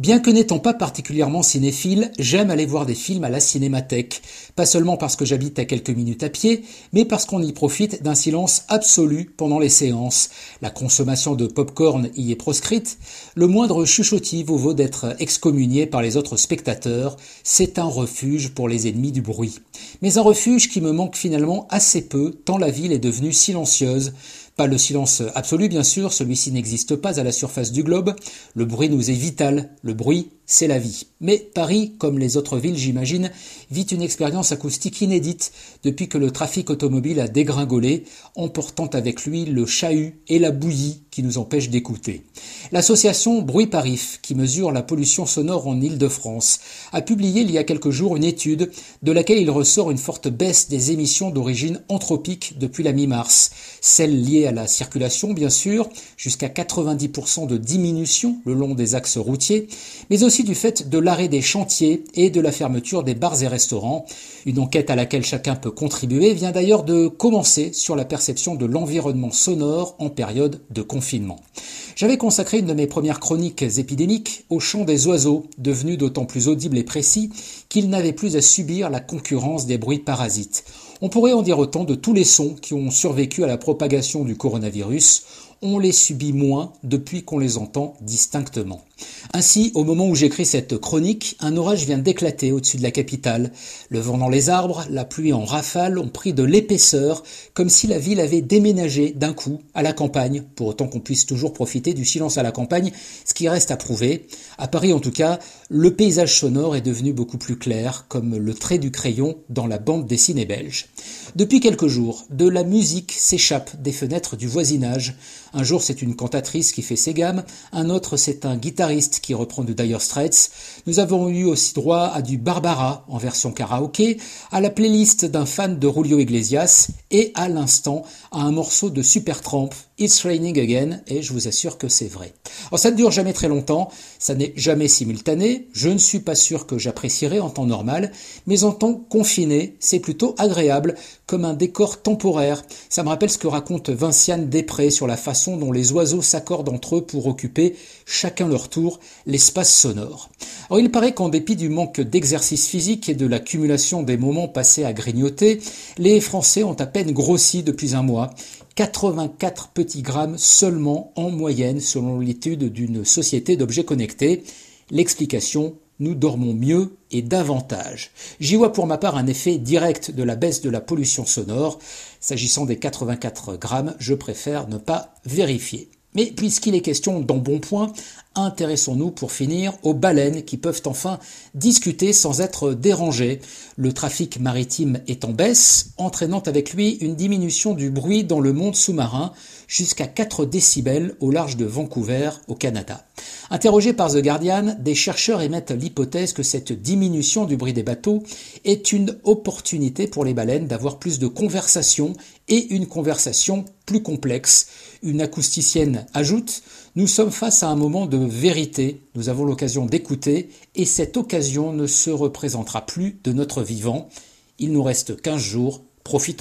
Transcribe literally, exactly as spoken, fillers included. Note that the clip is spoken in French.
Bien que n'étant pas particulièrement cinéphile, j'aime aller voir des films à la cinémathèque. Pas seulement parce que j'habite à quelques minutes à pied, mais parce qu'on y profite d'un silence absolu pendant les séances. La consommation de pop-corn y est proscrite. Le moindre chuchotis vaut vaut d'être excommunié par les autres spectateurs. C'est un refuge pour les ennemis du bruit. Mais un refuge qui me manque finalement assez peu, tant la ville est devenue silencieuse. Pas le silence absolu, bien sûr, celui-ci n'existe pas à la surface du globe. Le bruit nous est vital, le bruit, c'est la vie. Mais Paris, comme les autres villes, j'imagine, vit une expérience acoustique inédite depuis que le trafic automobile a dégringolé, emportant avec lui le chahut et la bouillie qui nous empêchent d'écouter. L'association Bruit Parif, qui mesure la pollution sonore en Île-de-France, a publié il y a quelques jours une étude de laquelle il ressort une forte baisse des émissions d'origine anthropique depuis la mi-mars. Celles liées à la circulation, bien sûr, jusqu'à quatre-vingt-dix pour cent de diminution le long des axes routiers, mais aussi du fait de l'arrêt des chantiers et de la fermeture des bars et restaurants. Une enquête à laquelle chacun peut contribuer vient d'ailleurs de commencer sur la perception de l'environnement sonore en période de confinement. J'avais consacré une de mes premières chroniques épidémiques au chant des oiseaux, devenu d'autant plus audible et précis qu'ils n'avaient plus à subir la concurrence des bruits parasites. On pourrait en dire autant de tous les sons qui ont survécu à la propagation du coronavirus. On les subit moins depuis qu'on les entend distinctement. Ainsi, au moment où j'écris cette chronique, un orage vient d'éclater au-dessus de la capitale. Le vent dans les arbres, la pluie en rafale ont pris de l'épaisseur, comme si la ville avait déménagé d'un coup à la campagne, pour autant qu'on puisse toujours profiter du silence à la campagne, ce qui reste à prouver. À Paris en tout cas, le paysage sonore est devenu beaucoup plus clair, comme le trait du crayon dans la bande dessinée belge. Depuis quelques jours, de la musique s'échappe des fenêtres du voisinage. Un jour, c'est une cantatrice qui fait ses gammes, un autre, c'est un guitariste qui reprend de Dire Straits. Nous avons eu aussi droit à du Barbara en version karaoké, à la playlist d'un fan de Julio Iglesias et à l'instant à un morceau de Supertramp, It's Raining Again, et je vous assure que c'est vrai. Alors ça ne dure jamais très longtemps, ça n'est jamais simultané, je ne suis pas sûr que j'apprécierais en temps normal, mais en temps confiné, c'est plutôt agréable, comme un décor temporaire. Ça me rappelle ce que raconte Vinciane Després sur la façon dont les oiseaux s'accordent entre eux pour occuper, chacun leur tour, l'espace sonore. Alors il paraît qu'en dépit du manque d'exercice physique et de l'accumulation des moments passés à grignoter, les Français ont à peine grossi depuis un mois. quatre-vingt-quatre petits grammes seulement en moyenne selon l'étude d'une société d'objets connectés. L'explication, nous dormons mieux et davantage. J'y vois pour ma part un effet direct de la baisse de la pollution sonore. S'agissant des quatre-vingt-quatre grammes, je préfère ne pas vérifier. Mais puisqu'il est question d'embonpoint, intéressons-nous pour finir aux baleines qui peuvent enfin discuter sans être dérangées. Le trafic maritime est en baisse, entraînant avec lui une diminution du bruit dans le monde sous-marin jusqu'à quatre décibels au large de Vancouver, au Canada. Interrogés par The Guardian, des chercheurs émettent l'hypothèse que cette diminution du bruit des bateaux est une opportunité pour les baleines d'avoir plus de conversations et une conversation plus complexe. Une acousticienne ajoute « Nous sommes face à un moment de vérité, nous avons l'occasion d'écouter et cette occasion ne se représentera plus de notre vivant. Il nous reste quinze jours, profitons-en. »